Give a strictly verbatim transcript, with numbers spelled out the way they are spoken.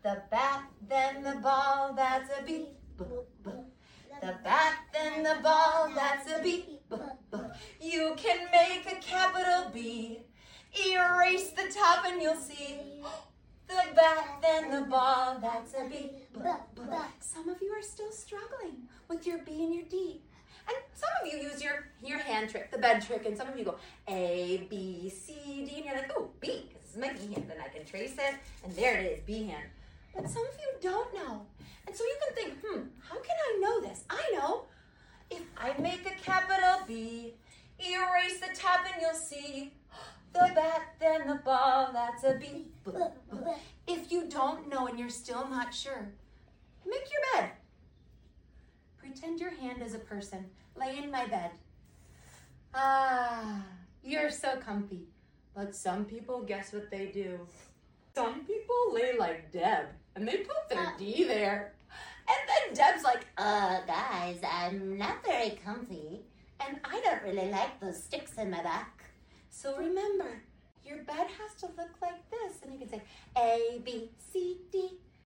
The bat, then the ball, that's a B, B, B. The bat, then the ball, that's a B, B, B. You can make a capital B. Erase the top and you'll see. The bat, then the ball, that's a B, B, B. Some of you are still struggling with your B and your D. And some of you use your, your hand trick, the bed trick, and some of you go A, B, C, D, and you're like, oh, B, because it's my B hand, and I can trace it, and there it is, B hand. But some of you don't know. And so you can think, hmm, how can I know this? I know. If I make a capital B, erase the top and you'll see the bat, then the ball, that's a B. B, B. If you don't know and you're still not sure, make your bed. Pretend your hand is a person. Lay in my bed. Ah, you're so comfy. But some people, guess what they do? Some people lay like Deb, and they put their D there. And then Deb's like, uh, guys, I'm not very comfy, and I don't really like those sticks in my back. So remember, your bed has to look like this, and you can say A, B, C, D,